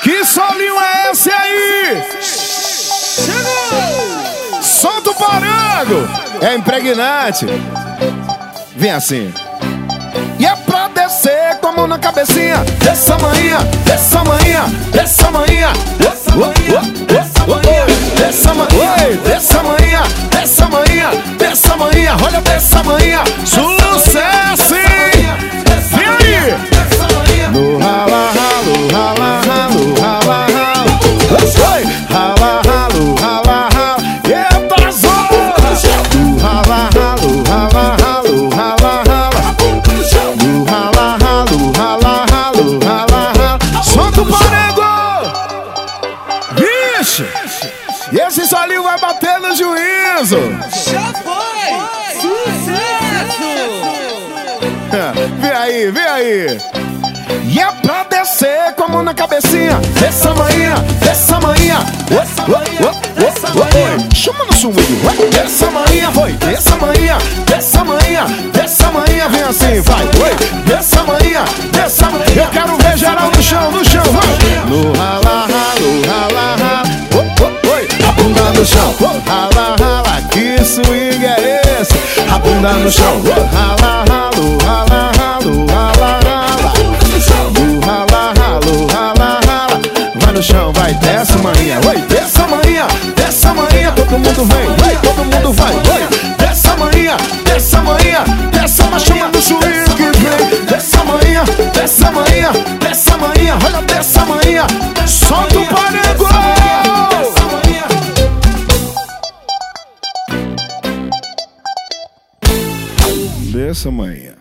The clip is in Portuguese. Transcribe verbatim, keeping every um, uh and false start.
Que solinho é esse aí? Chegou! Solta o parango! É impregnante. Vem assim. E é pra descer com a mão na cabecinha. Dessa manhã, dessa manhã, dessa manhã, dessa manhã, dessa manhã, dessa manhã, dessa manhã, dessa manhã, dessa manhã, olha dessa manhã. Sucesso, hein? Vem aí! No rala, ralo, rala, ralo, rala, ralo. Oi! Rala, ralo, rala, ralo. Eita, zona! No rala, ralo, rala, ralo, rala, ralo. No rala, ralo, rala, ralo, rala, ralo. Solta o parango! Vixe! E esse solinho vai bater no juízo! Já foi! Sucesso! Vem aí, vem aí! E é pra descer com a mão na cabecinha. Dessa manhã, dessa manhã, dessa manhã, dessa manhã. Chama no swing, dessa manhã, foi. Dessa manhã, dessa manhã, dessa manhã. Vem assim, vai, oi. Dessa manhã, dessa manhã. Eu quero ver geral no chão, no chão, vai. No rala, ralo, rala, rala. Oi, a bunda no chão, rala, rala. Que swing é esse? A bunda no chão, rala, ralo, rala, ralo, rala, rala. No chão, vai, dessa manhã, oi, dessa manhã, dessa manhã, todo mundo vem, vai, todo mundo vai, oi, dessa manhã, dessa manhã, dessa manhã, chama do swing que vem, dessa manhã, dessa manhã, dessa manhã, olha dessa manhã, solta o parango! Dessa manhã.